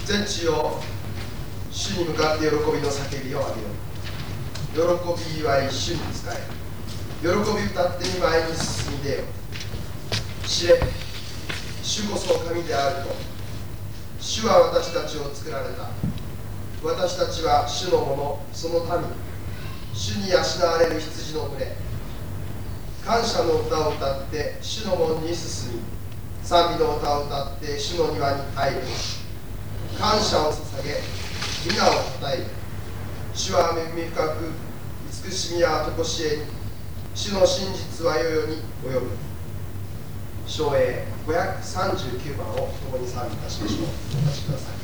全地を主に向かって喜びの叫びを上げよ。喜び祝い主に仕え、喜び歌ってに前に進み出よ。知れ、主こそ神であると。主は私たちを作られた。私たちは主のもの、その民。主に養われる羊の群れ。感謝の歌を歌って主の門に進み、賛美の歌を歌って主の庭に入る。感謝を捧げ、皆をたたえる。主は恵み深く、慈しみは常しえに、主の真実は世々に及ぶ。唱詠539番を共に賛美いたしましょう。お立ちください。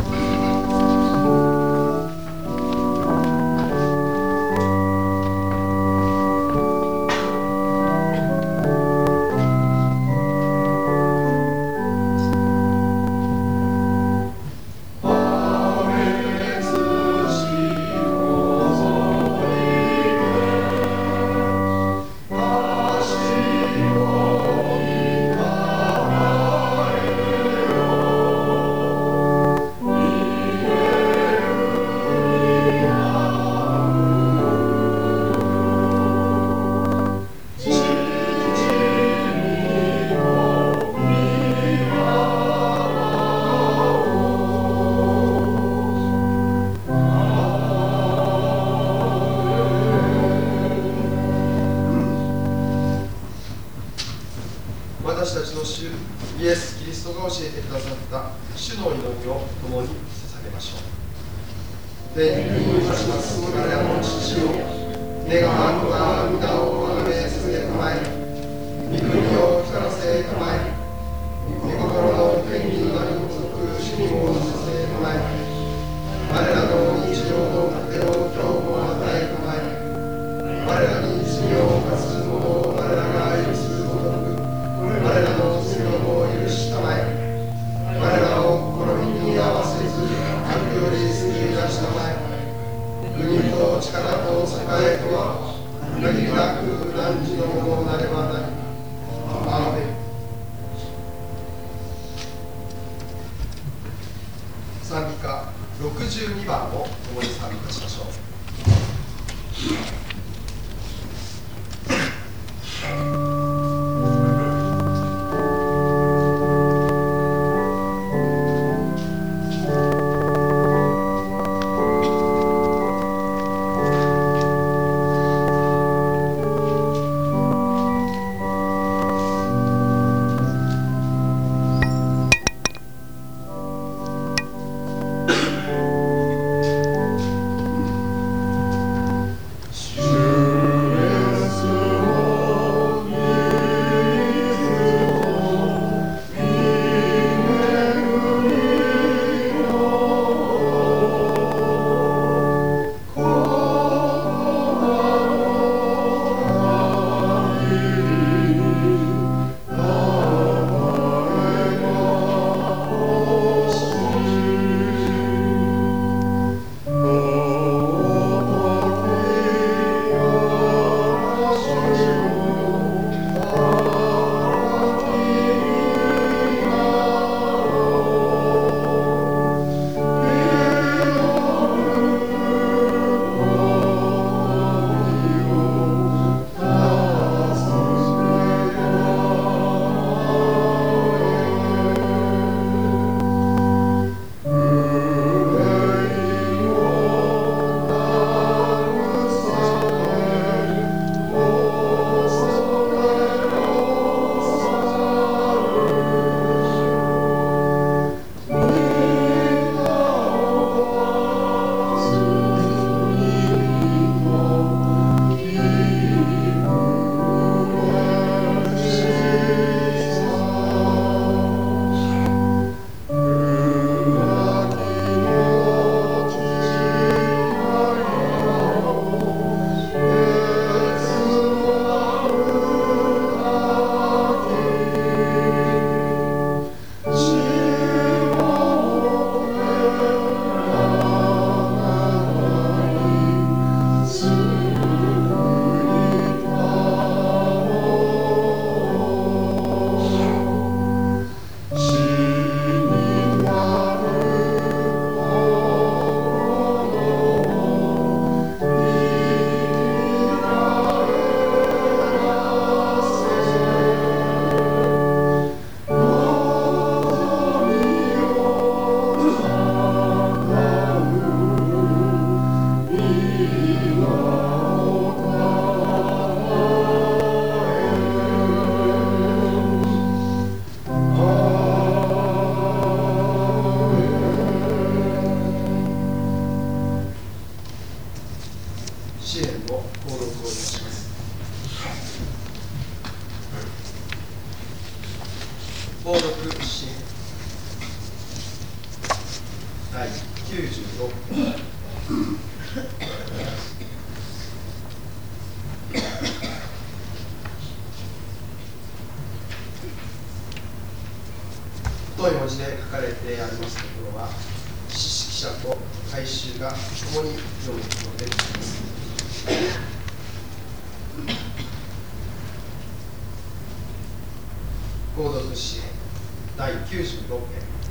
私たちの主イエス・キリストが教えてくださった主の祈りを共に捧げましょう。天にいらっしゃいます我らの父よ、願わくは皆をあがめさせたまえ、御国を光らせたまえ、御心の天になるごとく主にもさせたまえ、我らの日常の糧を今日も与えたまえ、我らに罪を犯す者を我らが許すごとく我らの罪をも許したまえ、我らを試みに合わせず悪より救い出したまえ、国と力と栄とは限りなく汝のものなればなり。アーメン。賛美歌62番を共に賛美いたしましょう。主読詩編第96編太い文字で書かれてありますところは、詩識者と改宗が共に読むことであります。朗読詩編第96編。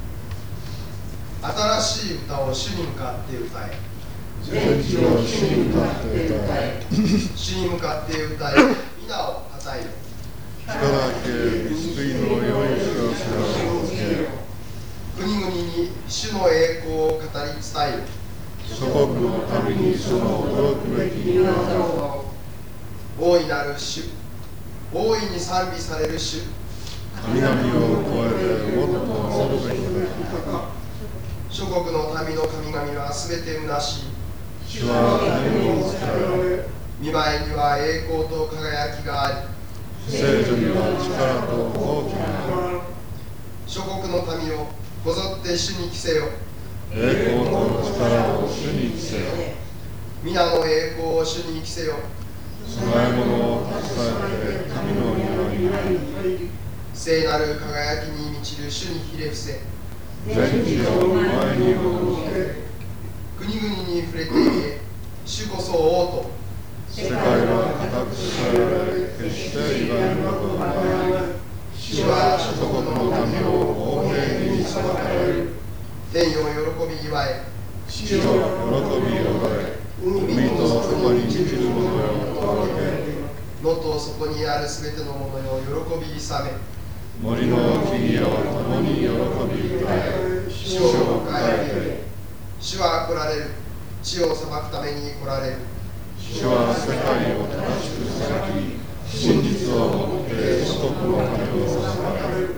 新しい歌を主に向かって歌え。 全地を主に向かって歌え。 主に向かって歌え、皆をたたえよ。 力け救いの良い知らせを告げよ。 国々に主の栄光を語り伝えよ。 諸国のためにその驚くべき皆を。 大いなる主、大いに賛美される主。 神々を超えてもっと恐るべきだ。 諸国の民の神々はすべて虚しい。 主は天を作られ、 御前には栄光と輝きがあり、 聖女には力と大きな。 諸国の民をこぞって主に着せよ。 栄光と力を主に着せよ。 皆の栄光を主に着せよ。 供え物を携えて神の庭に入り、 聖なる輝きに満ちる主にひれ伏せ。 全地を前に向け、 国々に触れていけ、主こそ王と。 世界は固く支えられ、決して歪むことがない。主は諸国の民を公平に裁かれる。 天よ喜び祝え。 地よ喜びよがれ。海とそこに生きる者よとあげ。 野とそこにあるすべてのものよ喜び勇め。 森の木々を共に喜び歌え。主を迎えて。 主は来られる。地を裁くために来られる。 主は世界を正しく裁き、真実をもって諸国の民を裁かれる。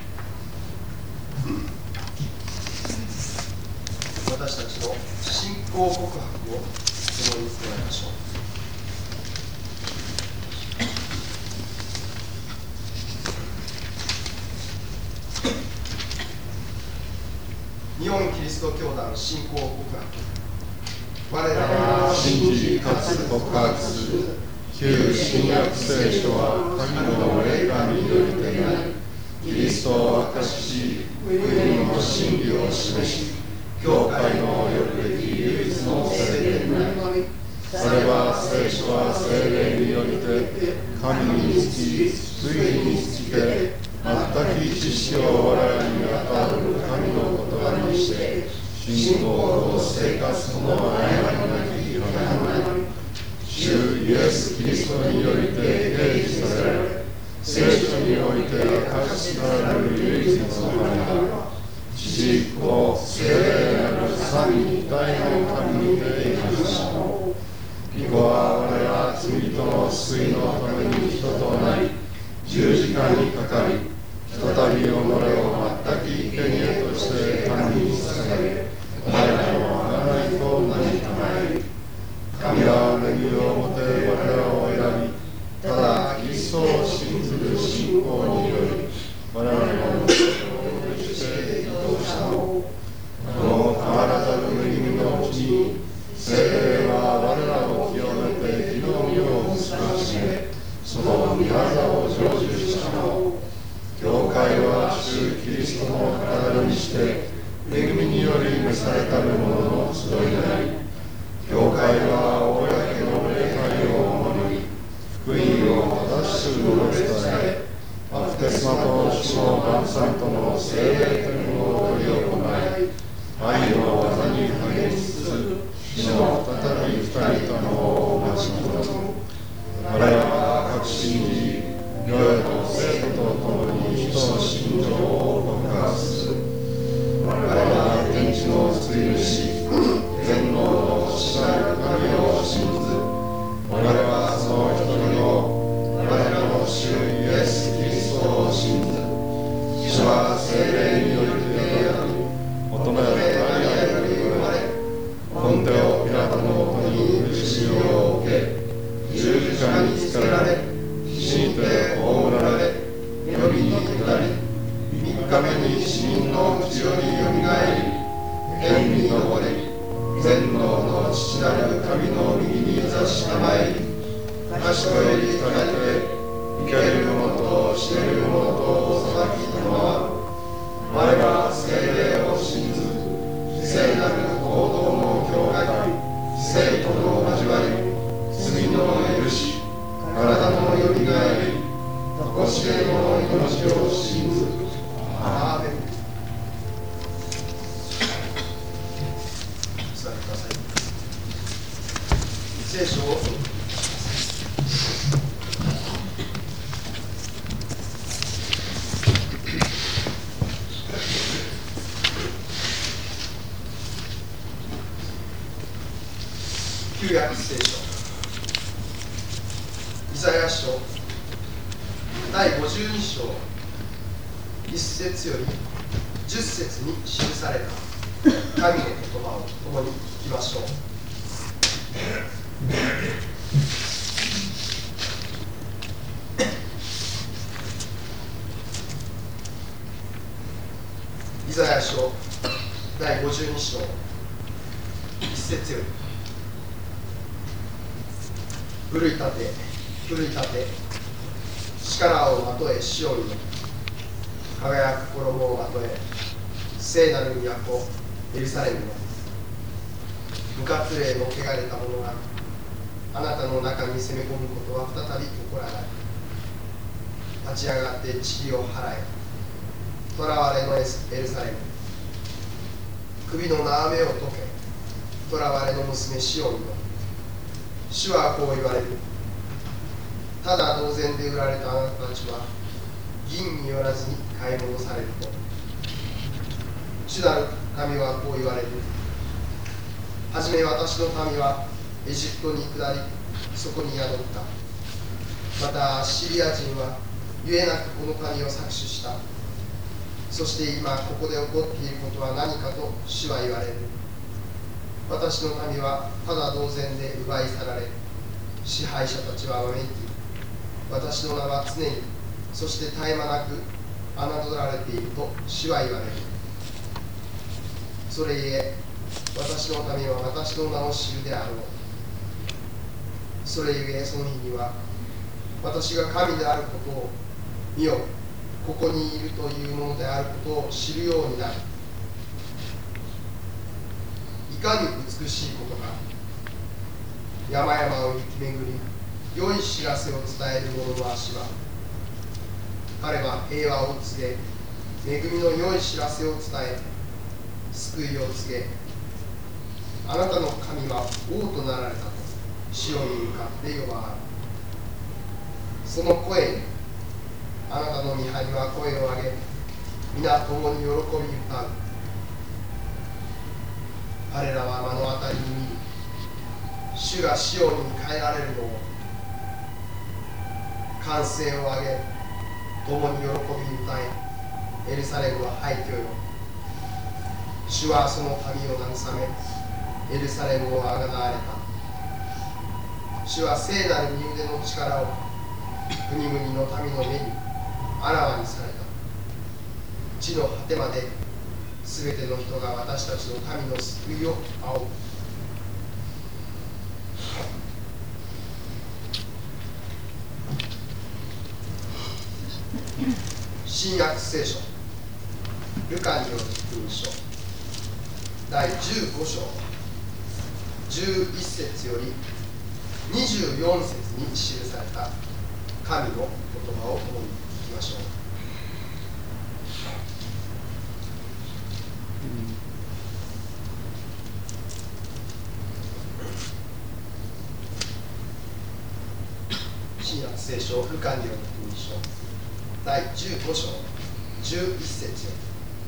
私たちの信仰告白を共に伝えましょう。日本キリスト教団信仰告白。我らは信じかつ告白する旧新約聖書は神の霊感によりてなり、キリストを明かし、福音の真理を示し、教会のよるべき唯一の聖典なり。我は聖書は聖霊によりて神につき、ついにつきて、全く知識を我らに与える神の言葉にして、信仰と生活との誤りなき広がり、主イエス・キリストによりて掲示され、聖書において明かしされる唯一の神が、父、子、聖霊なる三位一体の神にていました。御子は我ら罪との救いのために人となり、十字架にかかり、ひとたび己を全く生贄として神に捧げ、我らの贖いとなりたまえ。神は恵みをもて我らを選び、ただキリストを信ずる信仰により、我らの罪を許して移動したの。この変わらざる恵みのうちに、聖霊は我らを清めて義の実を結ばしめ、その御業を成就したの。教会は主キリストの体にして、恵みにより召されたる者の集いであり、教会は公の礼拝を守り、福音を正しく述べ伝え、バプテスマと主の晩餐との聖霊天を執り行い、愛の技に励みつつ、主の再び二人とのを待ち望む。我らは確信じ、世への生徒と共に人の信条を告白する。我らは天地の救い主、全能の父なる神を信ず。我らはその一人の我らの主イエス・キリストを信ず。主は聖霊によりてあり、求められたマリアより生まれ、ポンテオ・ピラト日目に死人のうちよりよみがえり、天に昇り、全能の父なる神の右に座したまえり、賢より聞かれて、生ける者と死ねる者とを裁きたまわ。我が聖霊を信ず、聖なる行動の教会、聖徒の交わり、罪の許し、体のよみがえり、常しえの命を信ず。アーメン。お座りください。聖書を旧約聖書イザヤ書第52章1節より10節に記された神の言葉を共に聞きましょう。イザヤ書第52章1節より奮い立て、奮い立て、力をまとえシオンの輝く衣をまとえ、聖なる都エルサレムの無活霊の汚れた者があなたの中に攻め込むことは再び起こらない。立ち上がって塵を払え、囚われのエルサレム、首の縄目を解け、囚われの娘シオンの主はこう言われる。ただ同然で売られたあなたたちは銀によらずに買い戻されると。主なる神はこう言われる。はじめ私の民はエジプトに下り、そこに宿った。またシリア人はゆえなくこの民を搾取した。そして今ここで起こっていることは何かと主は言われる。私の民はただ同然で奪い去られ、支配者たちはわめき、私の名は常に、そして絶え間なく侮られていると主は言われる。それゆえ、私の民は私の名を知るであろう。それゆえ、その日には、私が神であることを、見よ、ここにいるというものであることを知るようになる。いかに美しいことか。山々を行き巡り、良い知らせを伝える者の足は、彼は平和を告げ、恵みの良い知らせを伝え、救いを告げ、あなたの神は王となられたとシオンに向かって呼ばわる。その声にあなたの御張りは声を上げ、皆共に喜び歌う。彼らは目の当たりに見る。主がシオンに変えられるのを、歓声を上げ、共に喜び歌え、エルサレムは廃墟よ。主はその民を慰め、エルサレムをあがなわれた。主は聖なる身腕の力を国々の民の目にあらわにされた。地の果てまで、すべての人が私たちの神の救いを仰ぐ。新約聖書ルカによる福音書第15章11節より24節に記された神の言葉を共に聞きましょう。新約聖書ルカによる福音書第15章11節より。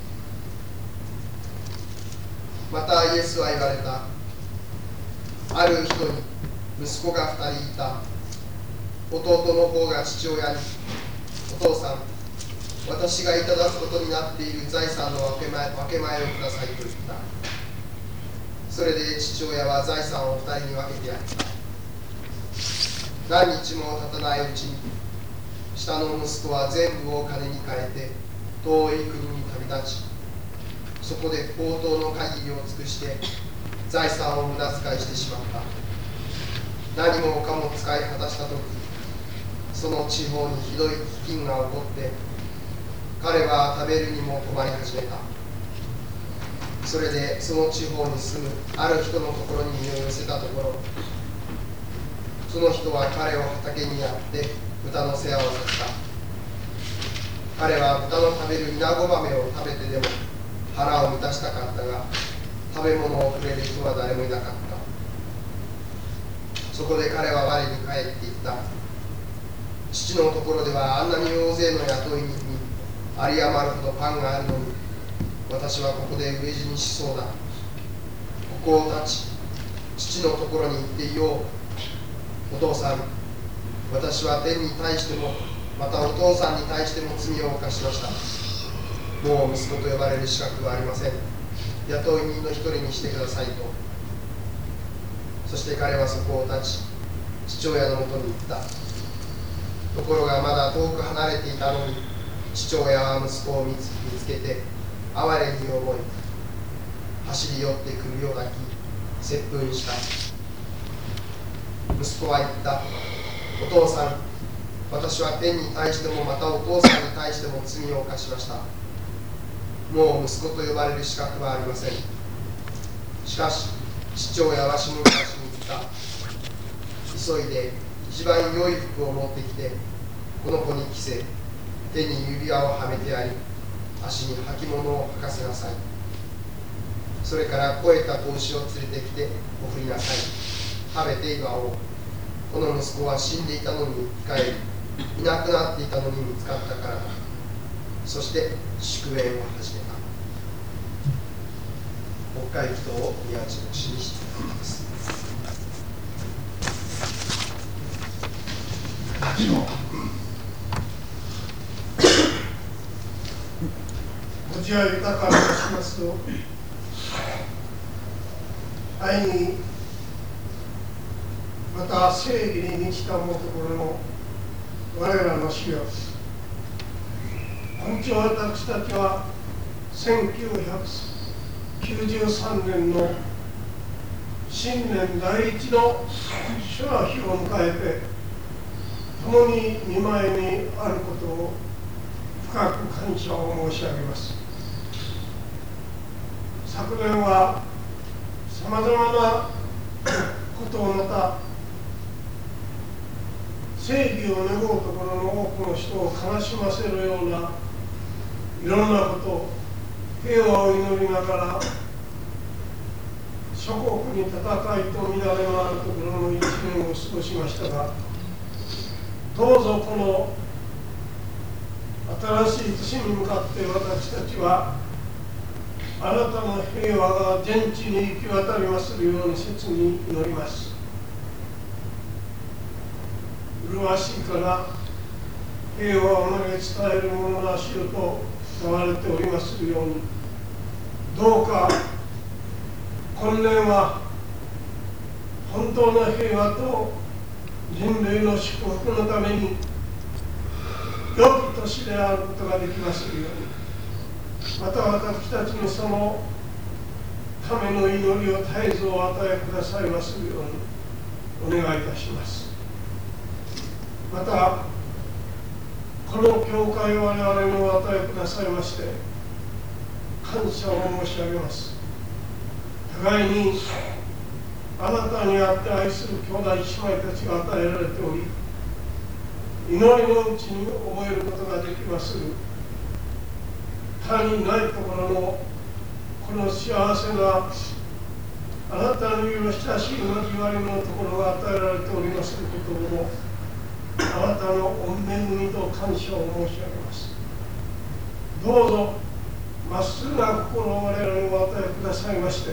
またイエスは言われた。ある人に息子が2人いた。弟の方が父親に、お父さん、私がいただくことになっている財産の分け前をくださいと言った。それで父親は財産を2人に分けてやった。何日も経たないうちに、下の息子は全部を金に換えて遠い国に旅立ち、そこで放蕩の限りを尽くして財産を無駄遣いしてしまった。何もかも使い果たしたとき、その地方にひどい飢饉が起こって、彼は食べるにも困り始めた。それでその地方に住むある人のところに身を寄せたところ、その人は彼を畑にやって豚の世話をさせた。彼は豚の食べるイナゴ豆を食べてでも腹を満たしたかったが、食べ物をくれる人は誰もいなかった。そこで彼は我に帰っていった。父のところではあんなに大勢の雇い人に有り余るほどパンがあるのに、私はここで飢え死にしそうだ。ここを立ち、父のところに行っていよう。お父さん、私は天に対しても、またお父さんに対しても罪を犯しました。もう息子と呼ばれる資格はありません。雇い人の一人にしてくださいと。そして彼はそこを立ち、父親のもとに行った。ところがまだ遠く離れていたのに、父親は息子を見つけて哀れに思い、走り寄って首を抱き接吻した。息子は言った。お父さん、私は天に対してもまたお父さんに対しても罪を犯しました。もう息子と呼ばれる資格はありません。しかし父親は死ぬ私に言った。急いで一番良い服を持ってきて、この子に着せ、手に指輪をはめてやり、足に履物を履かせなさい。それから肥えた子牛を連れてきて送りなさい。食べて祝おう。この息子は死んでいたのに生き返り、いなくなっていたのに見つかったからだ。そして祝宴を始めた。国会祈祷を宮地牧師にしています。 ご自愛豊かにいたしますと、愛にまた正義に満ちたもところの我らの主よ、本当私たちは1993年の新年第一の主の日を迎えて、共に見舞いにあることを深く感謝を申し上げます。昨年はさまざまなことをまた正義を願うところの多くの人を悲しませるようないろんなこと、平和を祈りながら諸国に戦いと乱れのあるところの一年を過ごしましたが、どうぞこの新しい年に向かって私たちはあなたの平和が全地に行き渡りまするように切に祈ります。麗しいから平和を投げ伝える者なしよと言われておりますように、どうか今年は本当の平和と人類の祝福のために良き年であることができますように、また私たちにそのための祈りを絶えずお与えくださいますようにお願いいたします。またこの教会を我々にお与えくださいまして感謝を申し上げます。互いにあなたにあって愛する兄弟姉妹たちが与えられており、祈りのうちに覚えることができまする他にないところのこの幸せなあなたの許したしい交わりのところが与えられておりますることをあなたの御恵みと感謝を申し上げます。どうぞまっすぐな心を我々にお与えくださいまして、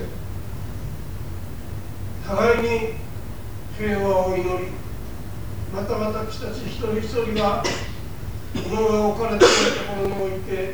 互いに平和を祈り、また私たち一人一人が物が置かれているところにおいて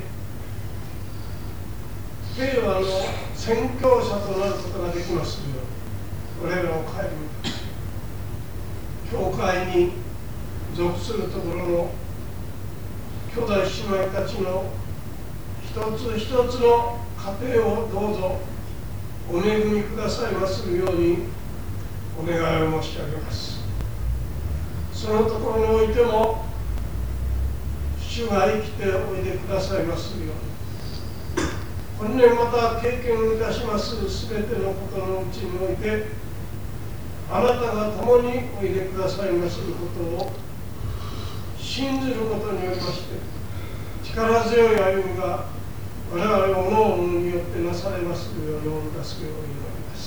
平和の宣教者となることができますように、我らを顧み教会に属するところの兄弟姉妹たちのつ一つの家庭をどうぞお恵みくださいまするようにお願いを申し上げます。そのところにおいても主が生きておいでくださいますように、本年また経験いたしますすべてのことのうちにおいて、あなたが共においでくださいますることを信じることによりまして、力強い歩みが我々おのおのによってなされますようにお助けを祈ります。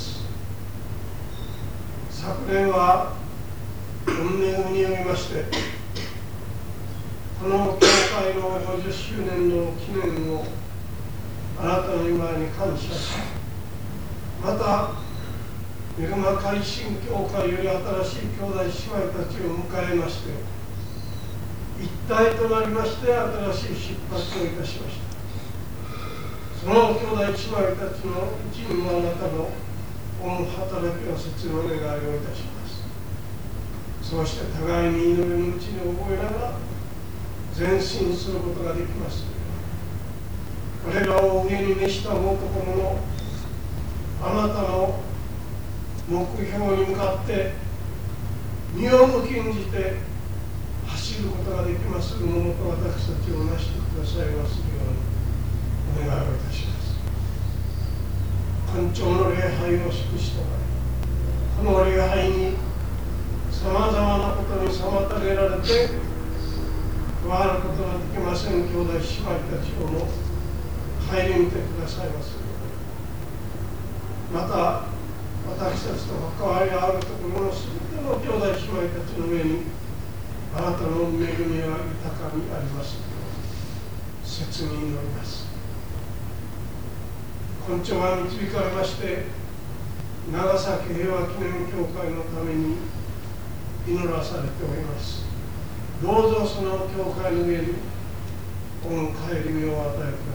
昨年は御恵みによりまして、この教会の50周年の記念をあなたの御前に感謝し、また恵ま改心教会より新しい兄弟姉妹たちを迎えまして、一体となりまして新しい出発をいたしました。その兄弟姉妹たちのうちにもあなたの御働きを切の願いをいたします。そうして互いに祈りのうちに覚えながら前進することができます。これらを上に召したもうところのあなたの目標に向かって身を向きんじて走ることができまするものと私たちをなしてくださいますようにお願いをいたします。官庁の礼拝を祝してこの礼拝にさまざまなことに妨げられて加わることができません兄弟姉妹たちをも顧みてくださいますように、また私たちと関わりあるところのすべての兄弟姉妹たちの上にあなたの恵みは豊かにありますよう切に祈ります。今朝は導かれまして長崎平和記念協会のために祈らされております。どうぞその教会の上に御帰り身を与えくださいます。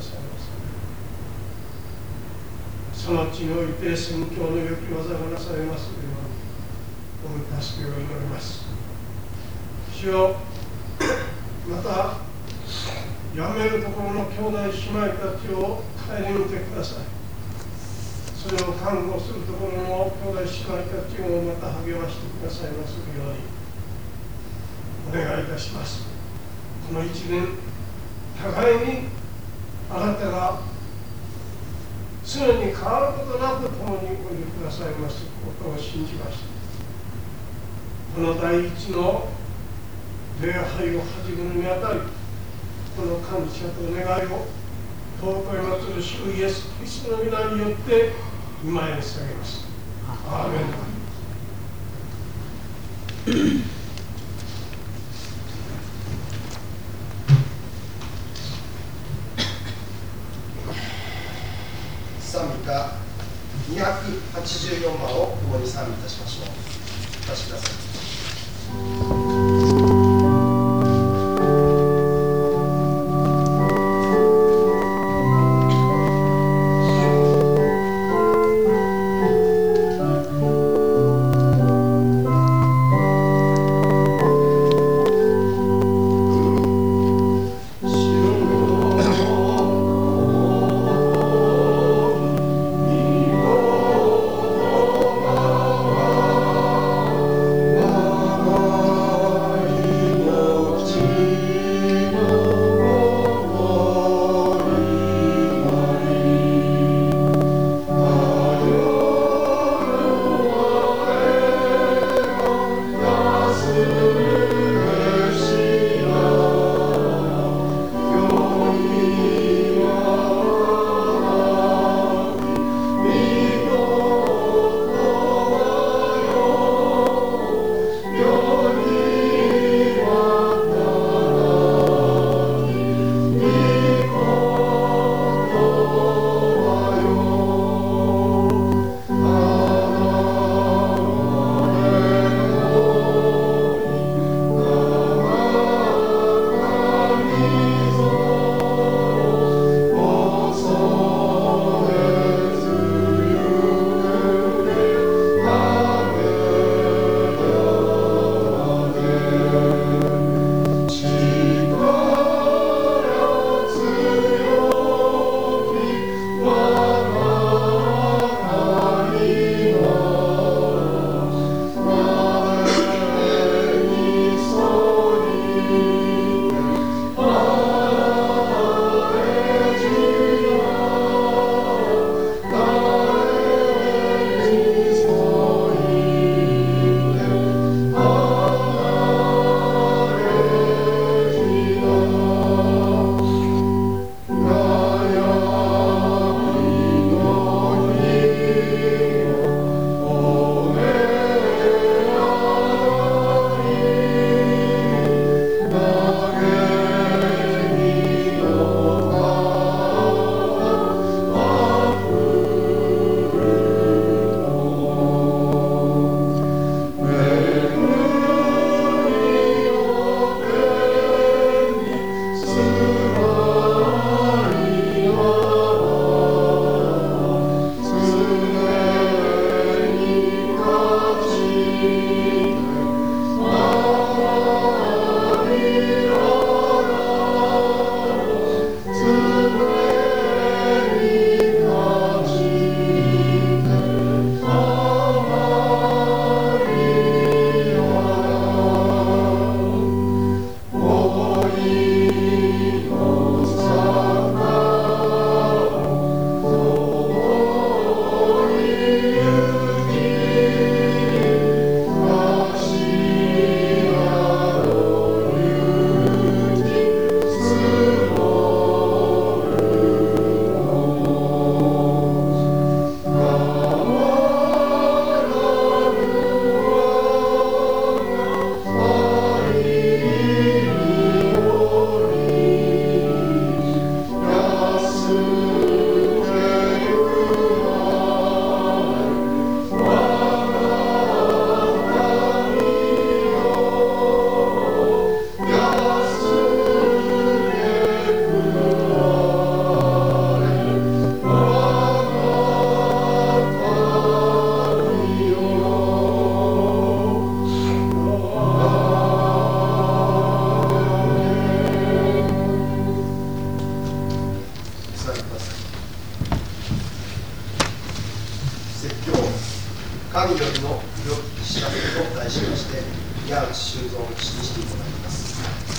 その地において宣教の良き技がなされますように御助けを祈ります。主よ、またやめるところの兄弟姉妹たちを顧みてください。それを看護するところの兄弟姉妹たちをまた励ましてくださいますようにお願いいたします。この一年、互いにあなたが常に変わることなく共においでくださいますことを信じました。この第一の礼拝を始めるにあたり、この感謝と願いを尊い祭る主イエス・キリストの皆によって御前に捧げます。アーメン。 賛美歌284番を共に賛美いたしましょう。お立ちください。 「 神よりの良き知らせと題しまして、宮内修造を記していただきます。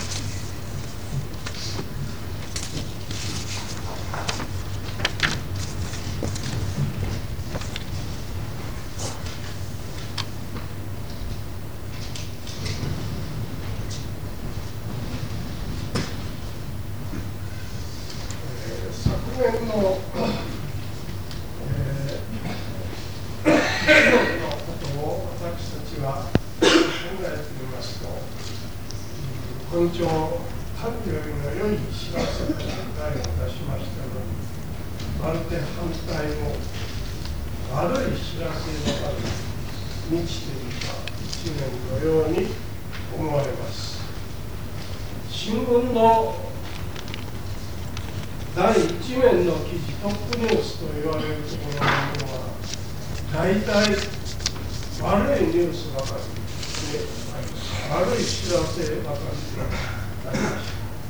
昨年のことを私たちは考えてみますと、今朝、神よりの良い知らせという題を出しましたのに、まるで反対の悪い知らせばかりに満ちていた一年のように思われます。新聞の第一面の記事、トップニュースと言われるところのものは、大体悪いニュースばかりであります。悪い知らせばかりでありました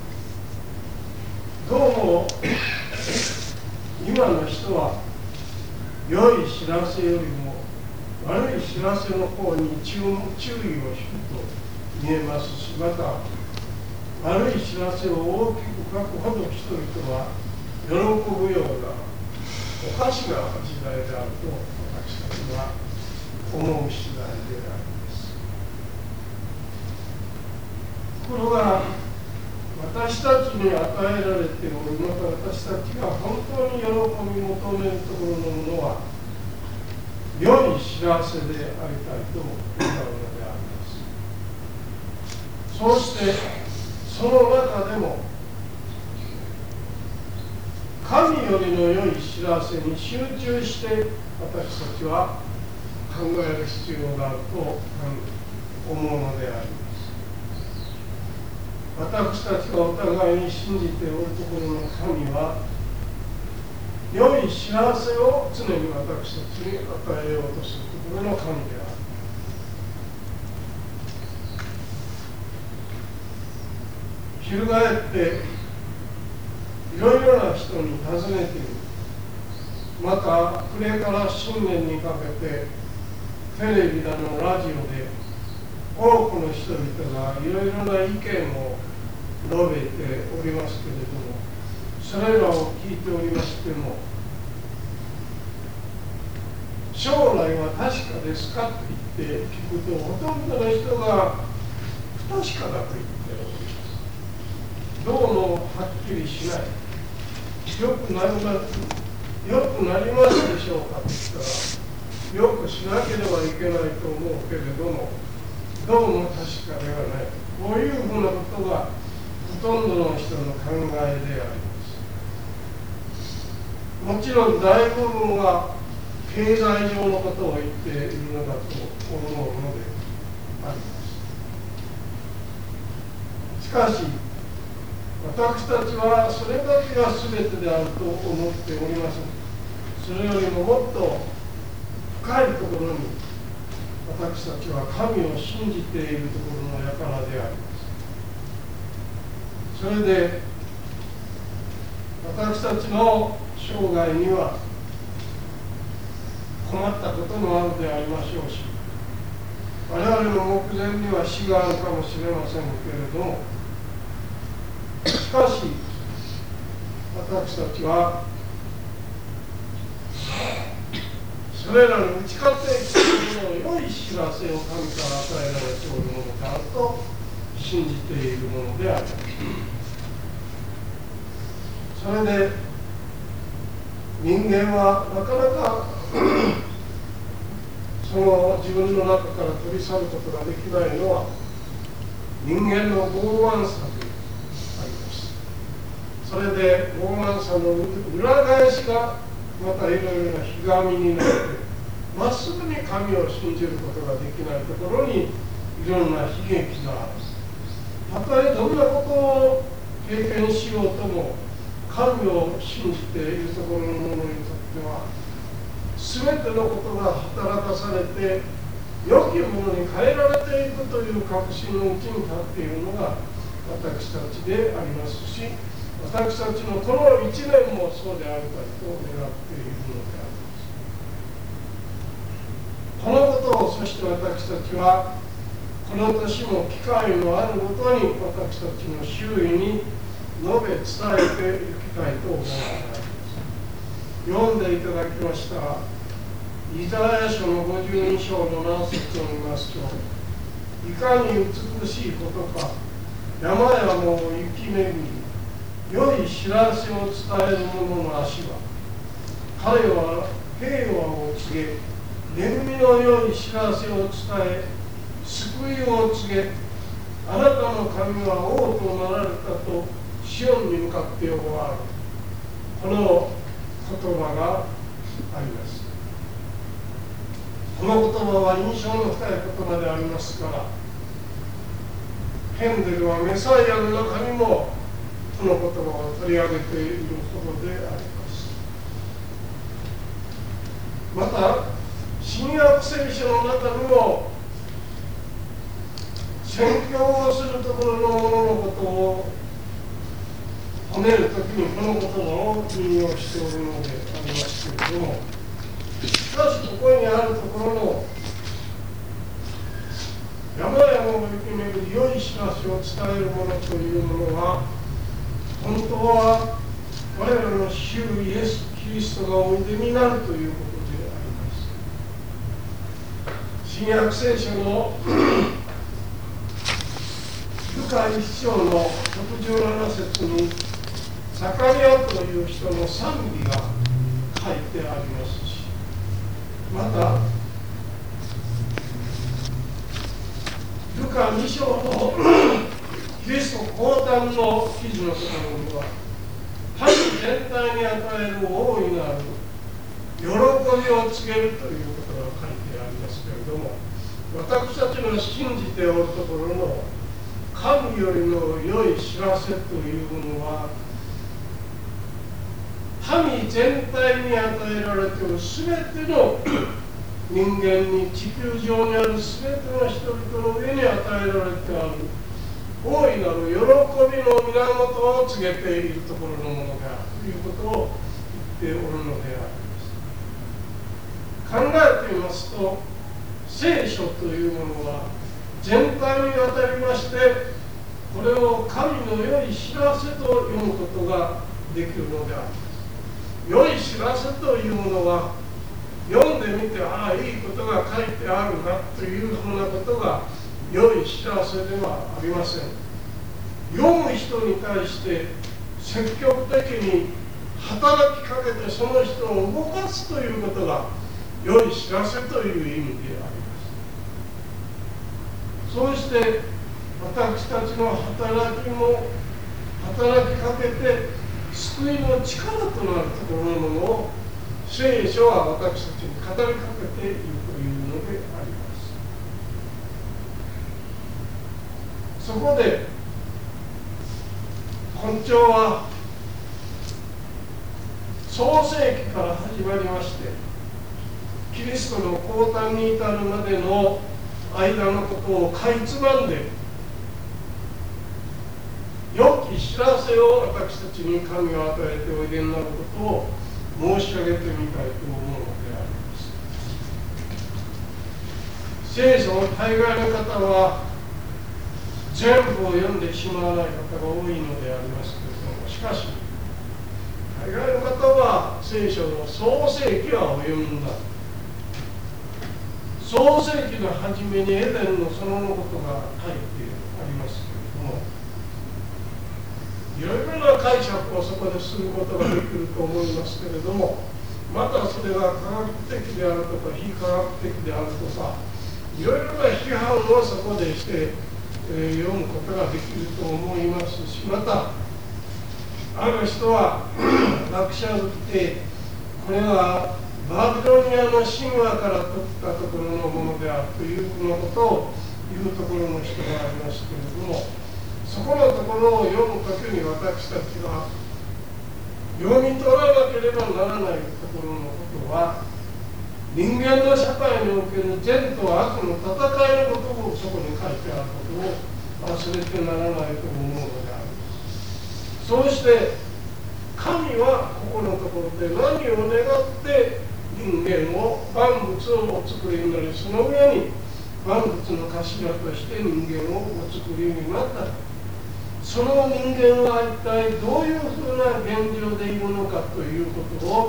。どうも今の人は良い知らせよりも悪い知らせの方に注意を引くと見えますし、また悪い知らせを大きく書くほど人々は喜ぶようなおかしな時代であると私たちは思う次第であります。ところが私たちに与えられており、また私たちが本当に喜び求めるところのものは良い知らせでありたいと思うのであります。そうしてその中でも神よりの良い知らせに集中して私たちは考える必要があると思うのであります。私たちがお互いに信じておるところの神は良い知らせを常に私たちに与えようとするところの神である。翻っていろいろな人に尋ねている。またこれから新年にかけてテレビだのラジオで多くの人々がいろいろな意見を述べておりますけれども、それらを聞いておりましても、将来は確かですかと言って聞くと、ほとんどの人が不確かだと言っております。どうもはっきりしない。よくなりますでしょうかと言ったら、よくしなければいけないと思うけれども、どうも確かではない。こういうふうなことがほとんどの人の考えであります。もちろん大部分は経済上のことを言っているのだと思うのであります。しかし私たちはそれだけが全てであると思っておりません。それよりももっと深いところに私たちは神を信じているところの輩であります。それで私たちの生涯には困ったこともあるでありましょうし、我々の目前には死があるかもしれませんけれども、しかし私たちはそれらに打ち勝っていくの良い知らせを神から与えられておるものであると信じているものである。それで人間はなかなかその自分の中から取り去ることができないのは人間の傲慢さであります。それで傲慢さの裏返しがまたいろいろなひがみになってまっすぐに神を信じることができないところにいろんな悲劇がある。たとえどんなことを経験しようとも神を信じているところの者にとっては全てのことが働かされて良きものに変えられていくという確信のうちに立っているのが私たちでありますし、私たちのこの1年もそうであるかと願っているのであります。このそして私たちはこの年も機会のあるごとに私たちの周囲に述べ伝えていきたいと思います。読んでいただきましたイザヤ書の52章の7節を見ますと、いかに美しいことか、山々も雪巡り、良い知らせを伝える者の足は、彼は平和を告げ、恵みの良い知らせを伝え、救いを告げ、あなたの神は王となられたとシオンに向かって呼ばわる。この言葉があります。この言葉は印象の深い言葉でありますから、ヘンデルはメサイアの中にもこの言葉を取り上げているほどであります。また新約聖書の中にも宣教をするところのもののことを褒めるときにこの言葉を引用しておるのでありますけれども、しかしここにあるところの山々を雪巡り良い知らせを伝えるものというものは、本当は我らの主イエス・キリストがおいでになるということであります。新約聖書のルカ1章の67節にザカリアという人の賛美が書いてありますし、またルカ2章のキリスト降誕の記事のところには、民全体に与える大いなる喜びを告げるということが書いてありますけれども、私たちの信じておるところの神よりの良い知らせというものは、民全体に与えられているすべての人間に、地球上にあるすべての人々の上に与えられてある大いなる喜びの源を告げているところのものであるということを言っておるのであります。考えてみますと、聖書というものは全体にわたりまして、これを神の良い知らせと読むことができるのであります。良い知らせというものは、読んでみて、ああ、いいことが書いてあるなというふうなことが良い知らせではありません。読む人に対して積極的に働きかけて、その人を動かすということが良い知らせという意味であります。そうして私たちの働きかけて救いの力となるところのものを聖書は私たちに語りかけているというのであります。そこで根性は創世記から始まりまして、キリストの降誕に至るまでの間のことをかいつまんで、良き知らせを私たちに神が与えておいでになることを申し上げてみたいと思うのであります。聖書の大概の方は全部を読んでしまわない方が多いのでありますけれども、しかし大概の方は聖書の創世記はお読みになる。創世記の初めにエデンの園のことが書いてありますけれども、いろいろな解釈をそこですることができると思いますけれども、またそれが科学的であるとか非科学的であるとか、いろいろな批判をそこでして、読むことができると思いますし、またある人は学者をってこれはバビロニアの神話から取ったところのものであるというふうなことを言うところの人がありますけれども、そこのところを読むときに私たちが読み取らなければならないところのことは、人間の社会における善と悪の戦いのことをそこに書いてあることを忘れてならないと思うのであります。そうして神はここのところで何を願って人間を万万物をお作りになり、その上に万物の頭として人間をお作りになった。その人間は一体どういうふうな現状でいるのかということを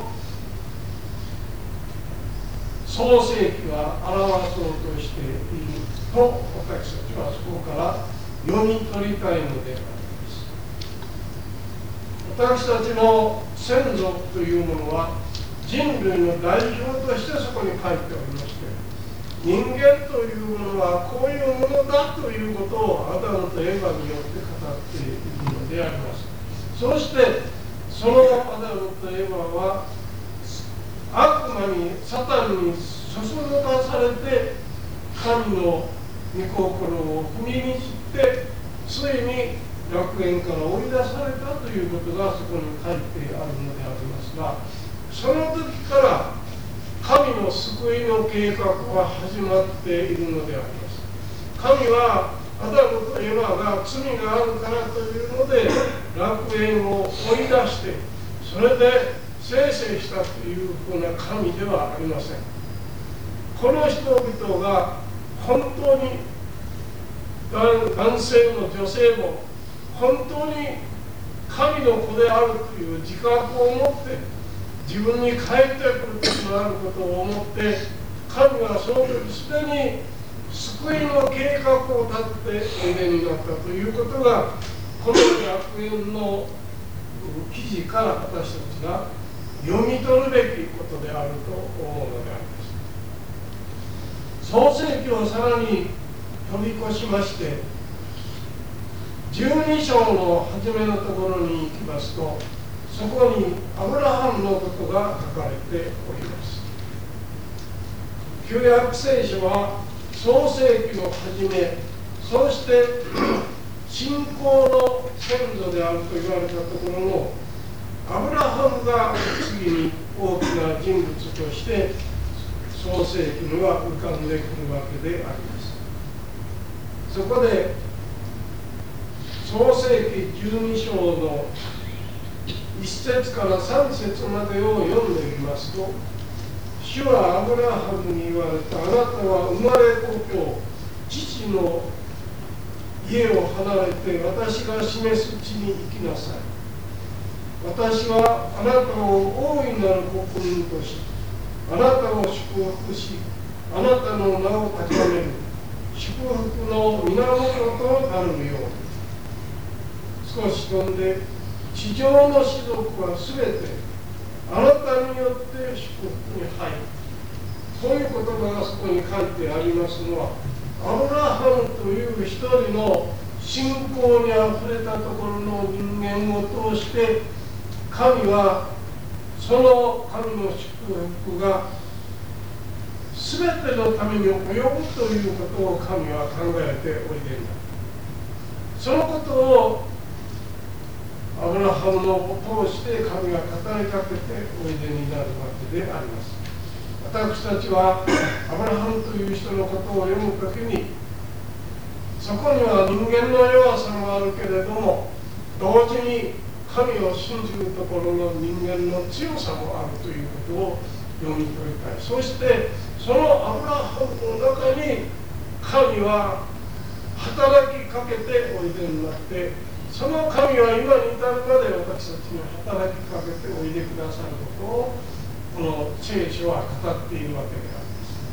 創世記は表そうとしていると、私たちはそこから読み取りたいのであります。私たちの先祖というものは人類の代表としてそこに書いておりまして、人間というものはこういうものだということをアダムとエヴァによって語っているのであります。そしてそのアダムとエヴァは悪魔にサタンにそそのかされて神の御心を踏みにじってついに楽園から追い出されたということがそこに書いてあるのでありますが、その時から神の救いの計画は始まっているのであります。神はアダムとエヴァが罪があるからというので楽園を追い出して、それで生成したというふうな神ではありません。この人々が本当に男性も女性も本当に神の子であるという自覚を持って自分に返ってくる時のあることを思って、神はその時すでに救いの計画を立っておいでになったということが、この楽園の記事から私たちが読み取るべきことであると思うのであります。創世記をさらに飛び越しまして12章の初めのところに行きますと、そこにアブラハムのことが書かれております。旧約聖書は創世記の初め、そして信仰の先祖であると言われたところのアブラハムが次に大きな人物として創世記には浮かんでくるわけであります。そこで創世記12章の1節から3節までを読んでみますと、主はアブラハムに言われた。あなたは生まれ故郷父の家を離れて私が示す地に行きなさい。私はあなたを大いなる国民とし、あなたを祝福し、あなたの名を高める祝福の源となるように。少し飛んで、地上の士族はすべてあなたによって祝福に入る。そういう言葉がそこに書いてありますのは、アブラハムという一人の信仰にあふれたところの人間を通して、神はその神の祝福が全てのために及ぶということを神は考えておいでになる。そのことをアブラハムを通して神が語りかけておいでになるわけであります。私たちはアブラハムという人のことを読むときに、そこには人間の弱さもあるけれども、同時に神を信じるところの人間の強さもあるということを読み取りたい。そしてそのアブラハムの中に神は働きかけておいでになって、その神は今に至るまで私たちに働きかけておいでくださることをこの聖書は語っているわけであ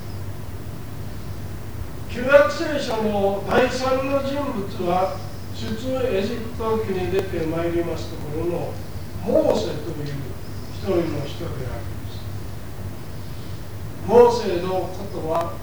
ります。旧約聖書の第3の人物は出エジプト記に出てまいりますところのモーセという一人の人であります。モーセのことは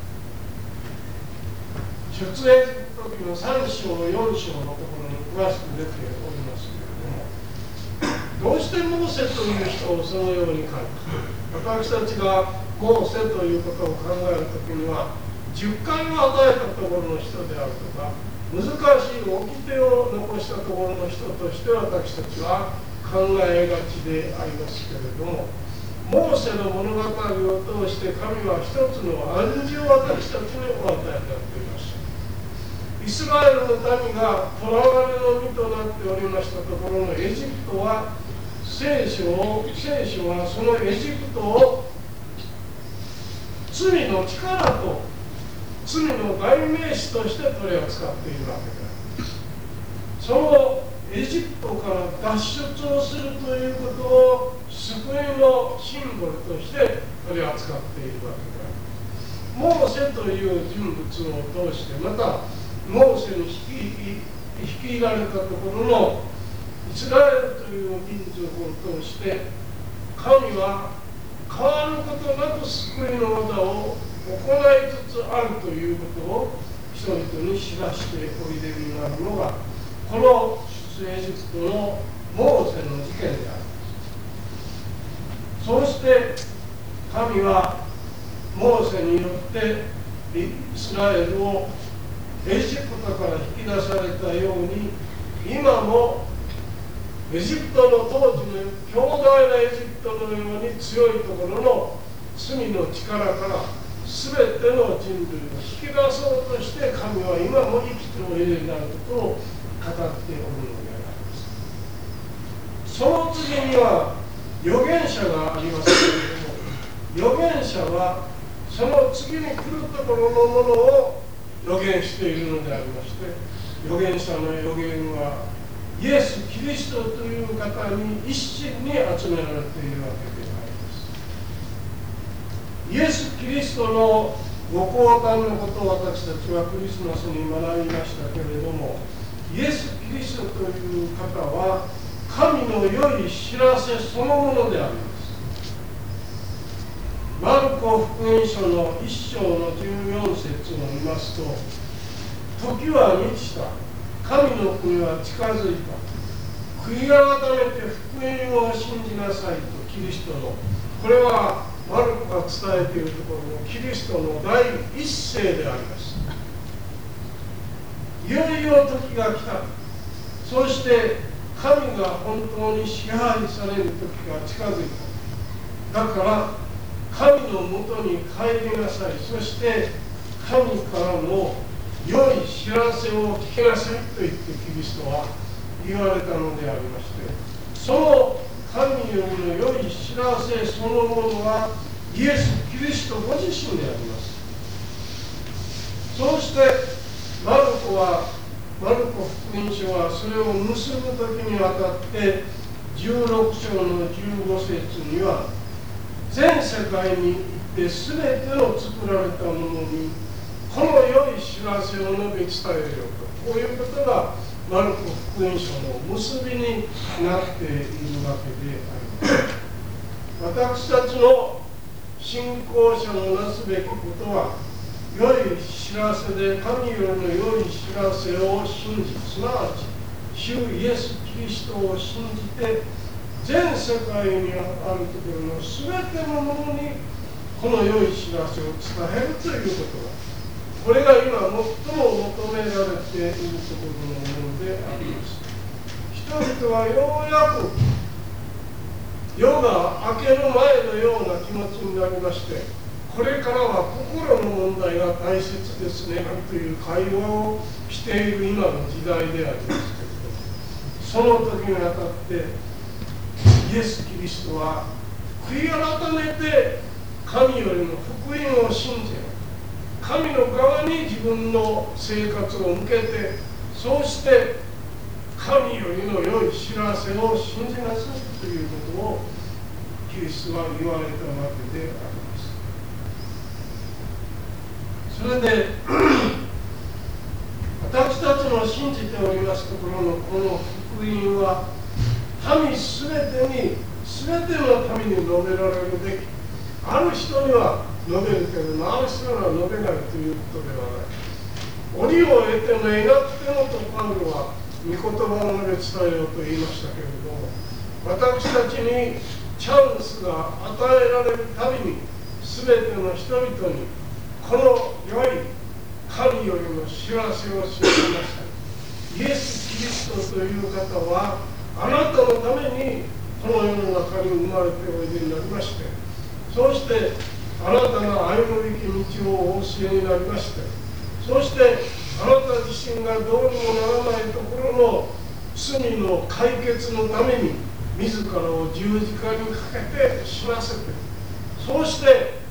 出エジプト記の3章4章のところに詳しく出ておりますけれども、どうしてモーセという人をそのように書いた。私たちがモーセということを考えるときには、10回を与えたところの人であるとか、難しい掟を残したところの人として私たちは考えがちでありますけれども、モーセの物語を通して神は一つの暗示を私たちにお与えになっていました。イスラエルの民が囚われの身となっておりましたところのエジプトは、聖書はそのエジプトを罪の力と罪の代名詞として取り扱っているわけである。そのエジプトから脱出をするということを救いのシンボルとして取り扱っているわけである。モーセという人物を通して、またモーセに率いられたところのイスラエルという民族を通して神は変わることなく救いの技を行いつつあるということを人々に知らしておいでになるのがこの出エジプトのモーセの事件であります。そうして神はモーセによってイスラエルをエジプトから引き出されたように、今もエジプトの当時の強大なエジプトのように強いところの罪の力から全ての人類を引き出そうとして神は今も生きておいでになることを語っておるのであります。その次には預言者がありますけれども、預言者はその次に来るところのものを預言しているのでありまして、預言者の預言はイエス・キリストという方に一心に集められているわけであります。イエス・キリストのご降誕のことを私たちはクリスマスに学びましたけれども、イエス・キリストという方は神の良い知らせそのものであります。マルコ福音書の1章の14節を見ますと、時は満ちた、神の国は近づいた、悔い改めて福音を信じなさいとキリストの、これはマルコが伝えているところのキリストの第一声であります。いよいよ時が来た。そして神が本当に支配される時が近づいた。だから神のもとに帰りなさい。そして神からの良い知らせを聞きなさいと言ってキリストは言われたのでありまして、その神よりの良い知らせそのものはイエス・キリストご自身であります。そうしてマルコ福音書はそれを結ぶ時にあたって16章の15節には、全世界に行って全ての作られたものにこの良い知らせを述べ伝えようと、こういうことがマルコ福音書の結びになっているわけであります。私たちの信仰者のなすべきことは、良い知らせで神よりの良い知らせを信じ、すなわち主イエス・キリストを信じて全世界にあるところの全てのものにこの良い知らせを伝えるということが、これが今最も求められているところのものであります。人々はようやく夜が明ける前のような気持ちになりまして、これからは心の問題が大切ですねという会話をしている今の時代でありますけれども、その時にあたってイエス・キリストは悔い改めて神よりの福音を信じ、神の側に自分の生活を向けて、そうして神よりの良い知らせを信じなさいということをキリストは言われたわけであります。それで私たちの信じておりますところのこの福音は、民すべてに、すべての民に述べられるべき、ある人には述べるけれども、ある人には述べないということではない。折を得ても得なくてもとパウロは御言葉を述べ伝えようと言いましたけれども、私たちにチャンスが与えられるたびに、すべての人々にこの良い神よりの知らせを知りました。イエス・キリストという方はあなたのためにこの世の中に生まれておいでになりまして、そうしてあなたが歩むべき道をお教えになりまして、そしてあなた自身がどうにもならないところの罪の解決のために自らを十字架にかけて死なせて、そうして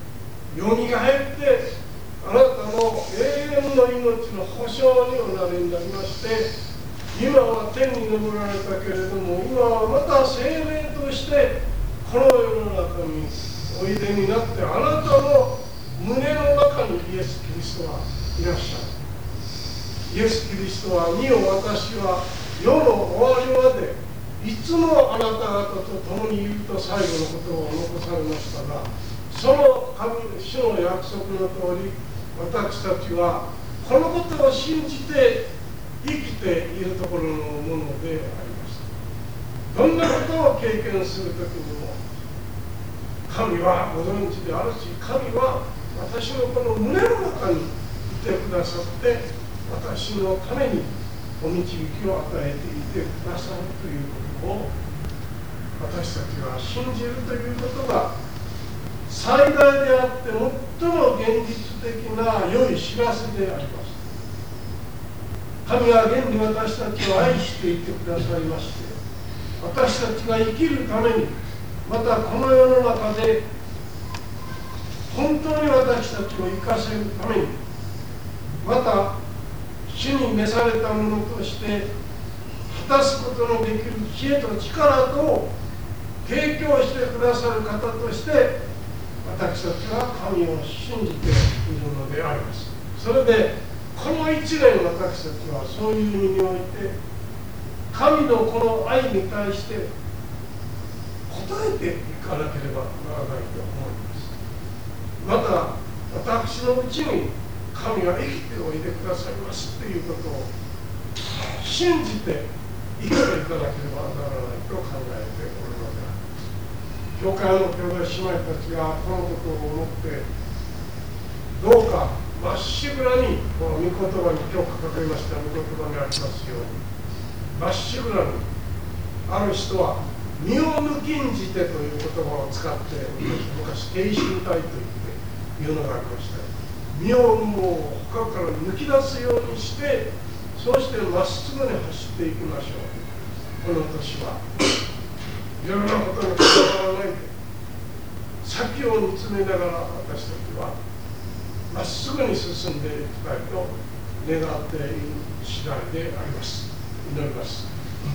よみがえってあなたの永遠の命の保証におなりになりまして、今は天に昇られたけれども、今はまた生命としてこの世の中においでになって、あなたの胸の中にイエス・キリストはいらっしゃる。イエス・キリストは、見よ私は世の終わりまでいつもあなた方と共にいると最後のことを残されましたが、その主の約束の通り、私たちはこのことを信じて生きているところのものであります。どんなことを経験するときにも、神はご存知であるし、神は私のこの胸の中にいてくださって、私のためにお導きを与えていてくださるということを、私たちが信じるということが最大であって最も現実的な良い知らせであります。神は現に私たちを愛していてくださいまして、私たちが生きるために、またこの世の中で本当に私たちを生かせるために、また主に召されたものとして果たすことのできる知恵と力と提供してくださる方として、私たちは神を信じているのであります。それでこの1年、私たちはそういう意味において神のこの愛に対して応えていかなければならないと思います。また私のうちに神が生きておいでくださいますということを信じて生きていかなければならないと考えておるのであります。教会の兄弟姉妹たちがこのことを思って、どうかまっしぐらにこの御言葉に今日掲げました御言葉にありますように、まっしぐらに、ある人は身を抜きんじてという言葉を使って、昔低身体と言うのがありました。身をもう他から抜き出すようにして、そうしてまっすぐに走っていきましょう。この年はいろんなことに関わらないで、先を見つめながら私たちはまっすぐに進んでいきたいと願っている次第であります。祈ります。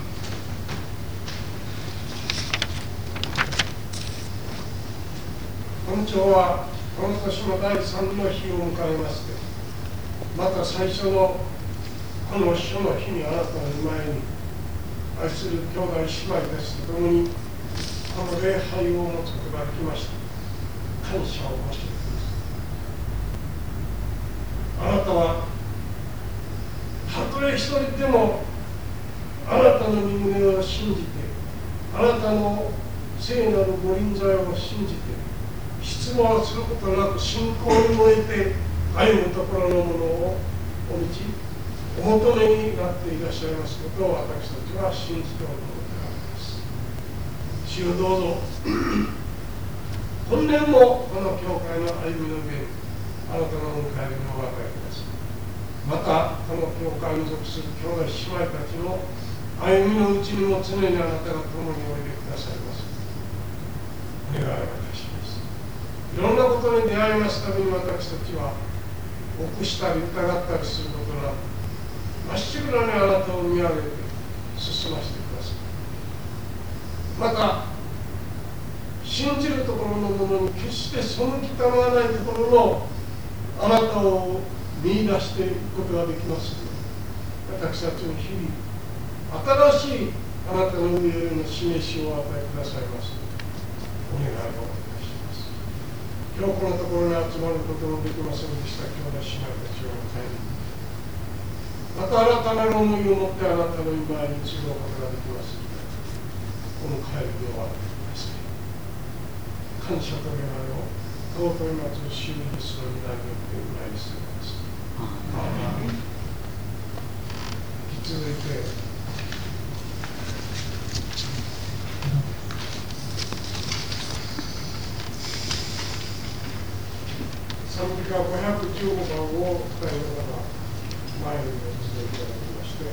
本庁はこの年の第3の日を迎えまして、また最初のこの主の日にあなたの前に愛する兄弟姉妹たちと共にこの礼拝を持つことができました。感謝を申し上げます。あなたはたとえ一人でもあなたの御胸を信じて、あなたの聖なるご臨在を信じて、質問することなく信仰に燃えて歩むところのものをお求めになっていらっしゃいますことを私たちは信じておるのであります。主よ、どうぞ本年もこの教会の歩みの上にあなたの迎えるのを与えください。またこの教会に属する兄弟姉妹たちの歩みのうちにも常にあなたが共においでくださいます。お願いをいたします。いろんなことに出会いますたびに、私たちは臆したり疑ったりすることなく、まっしぐらにあなたを見上げて進ませてください。また信じるところのものに決して背きたまわないところのあなたを見出していくことができますので、私たちの日々新しいあなたの上への示しをお与えくださいますので、お願いをいたします。今日このところに集まることのできませんでした兄弟姉妹たちを迎えに、また新たなる思いを持ってあなたの御前に集うことができますので、この帰りを与えてください。感謝と願いを尊い松主イエスの皆によってお願いするのです。引き続いて賛美歌515番を歌いながら前にお進めいただきまして、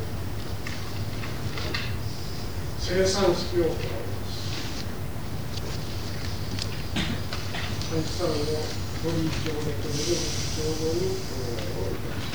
生産式を行います。はい、さらにご理事長でとれる共同にお願いをいたします。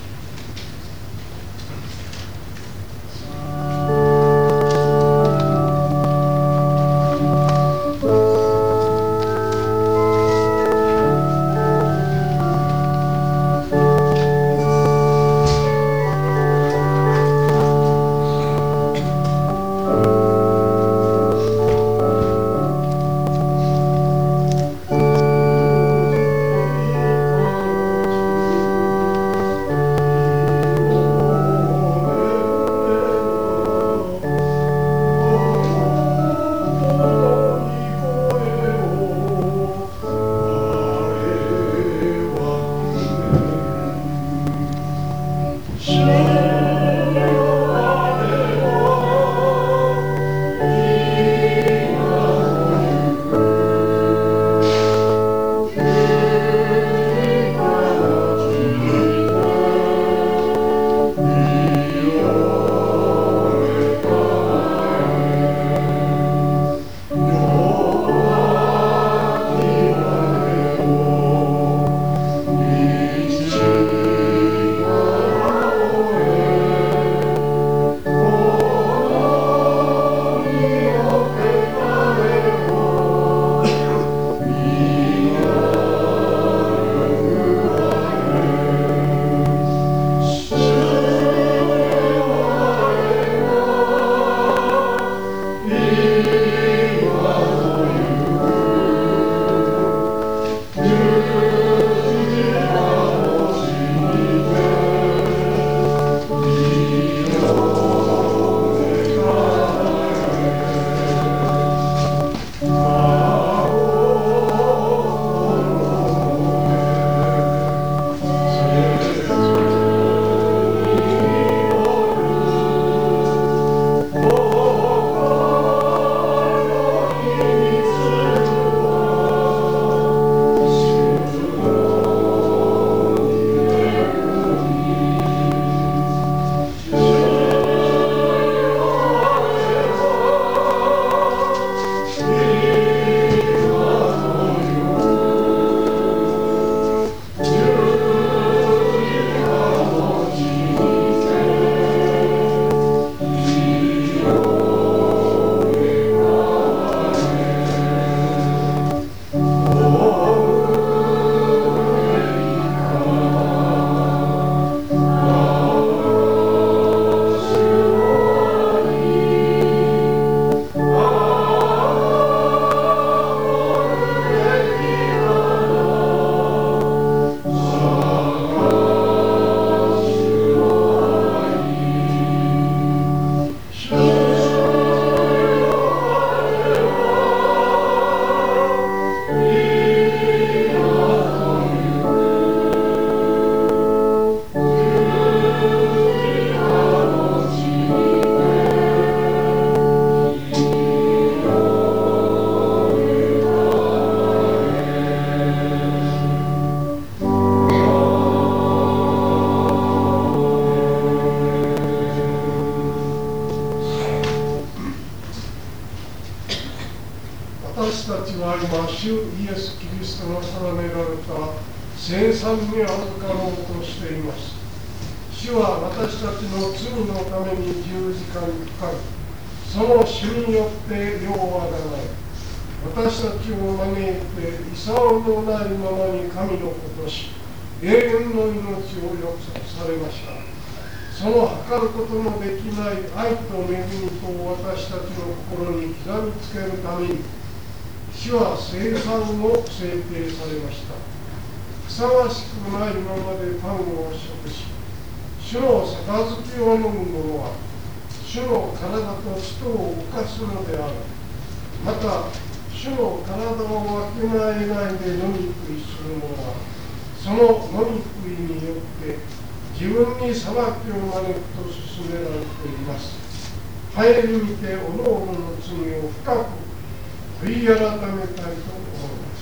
私たちは今、主イエス・キリストが定められた聖餐に預かろうとしています。主は私たちの罪のために十字架にかかり、その死によって世をあがない、私たちを招いて遺のないままに神の子とし、永遠の命を約束されました。その計ることのできない愛と恵みと私たちの心に刻みつけるために、主は聖餐を制定されました。ふさわしくないままでパンを食し、主の杯を飲む者は、主の体と血とを犯すのである。また、主の体を分けないないで飲み食いする者は、その飲み食いによって自分に裁きを招くと勧められています。顧みておのおのの罪を深く悔い改めたいと思います。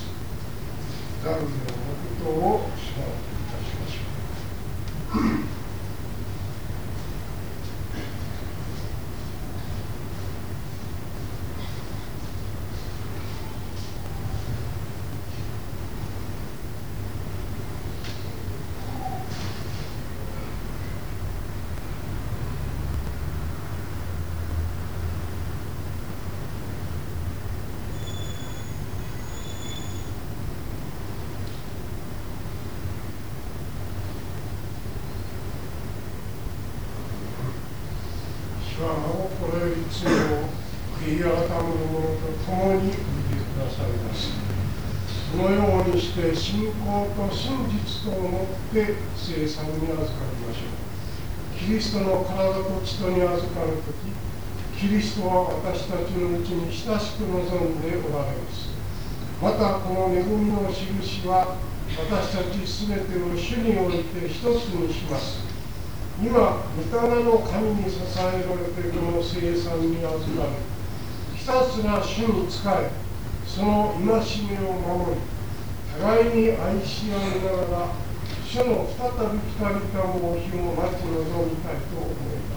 残念のことをしよういたしましょう。 罪を悔い改める者と共にいてくださいます。そのようにして信仰と真実とをもって聖餐に預かりましょう。キリストの体と血とに預かるとき、キリストは私たちのうちに親しく望んでおられます。またこの恵みの印は私たちすべてを主において一つにします。今、御霊の神に支えられてこの聖餐に預かる。ひたすら主に仕え、その戒めを守り、互いに愛し合いながら、主の再び来たりたるお日を待ち望みたいと思います。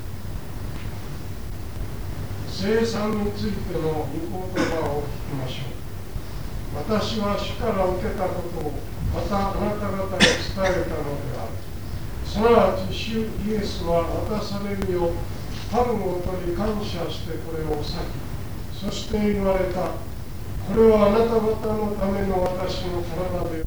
聖餐についての御言葉を聞きましょう。私は主から受けたことをまたあなた方に伝えたのである。すなわち主イエスは渡されるようパンを取り感謝してこれを裂き、そして言われた。これはあなた方のための私の体で